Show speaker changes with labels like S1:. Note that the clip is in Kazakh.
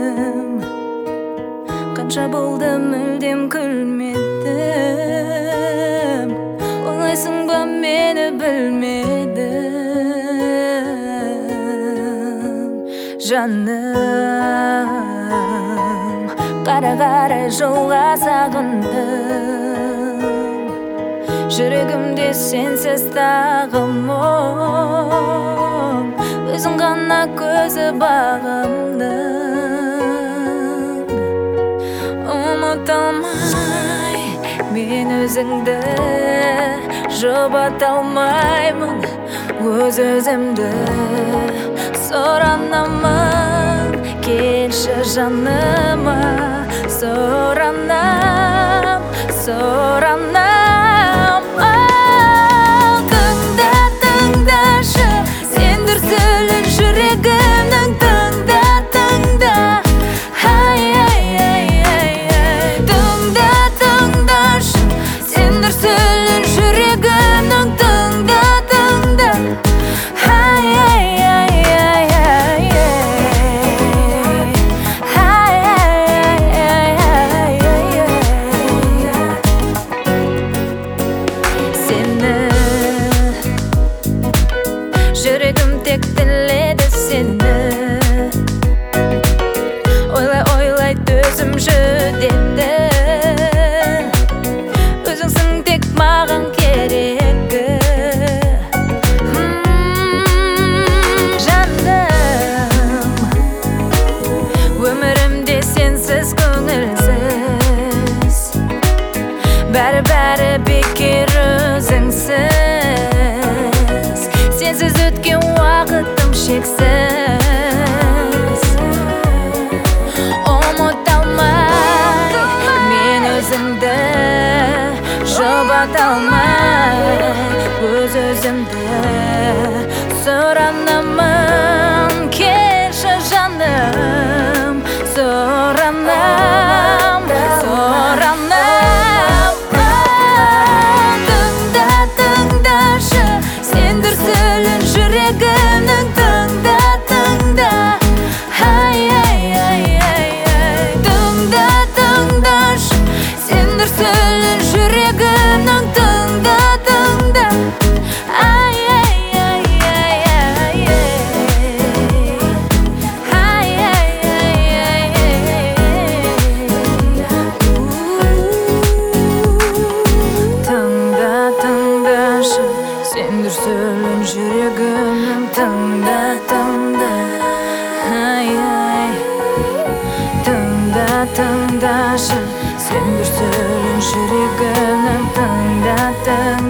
S1: Qancha bo'ldi müldem kulmedim. O'ylaysanba meni bilmedim. Жаным, qara yo'lga sag'indim. Жүрегімде сенсіз тағымым, өзің ғана көзі бағымның. Ұмыта алмай мен өзіңді, жұбата алмаймын өз-өзімді. Соранамын, келші жаныма, соранам. Тыңдашы, сен дүрсілін жүрегімнің. Тыңда. Тыңдашы, сен дүрсілін жүрегімнің. Тыңда. Жүрегім тек тіледі сені. Ойлай төзім жүдеді. Өзіңсің тек маған керегі. Жаным, өмірімде сенсіз көңілсіз. Бәрі бекер өзіңсіз. Сенсіз өткен уақытым шексіз. Ұмыта алмай мен өзімді, жұбата алмай өз-өзімді. Соранамын, келші жаным, соранам. Тыңдашы, сен дүрсілін жүрегімнің. Тыңда. Тыңдашы, сен дүрсілін жүрегімнің. Тыңда. Тыңдашы, сен дүрсілін жүрегімнің. Тыңда. Тыңдашы, сен дүрсілін жүрегімнің. Тыңда.